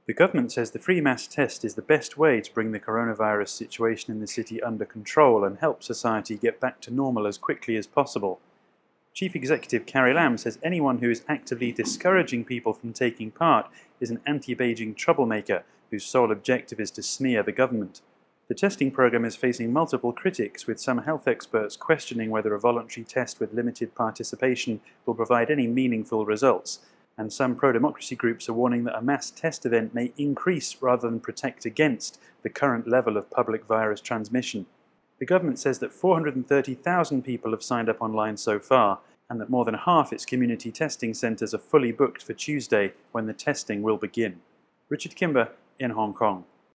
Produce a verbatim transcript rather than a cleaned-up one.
The government says the free mass test is the best way to bring the coronavirus situation in the city under control and help society get back to normal as quickly as possible. Chief Executive Carrie Lam says anyone who is actively discouraging people from taking part is an anti-Beijing troublemaker whose sole objective is to smear the government. The testing program is facing multiple critics, with some health experts questioning whether a voluntary test with limited participation will provide any meaningful results, and some pro-democracy groups are warning that a mass test event may increase rather than protect against the current level of public virus transmission. The government says that four hundred thirty thousand people have signed up online so far, and that more than half its community testing centres are fully booked for Tuesday, when the testing will begin. Richard Kimber in Hong Kong.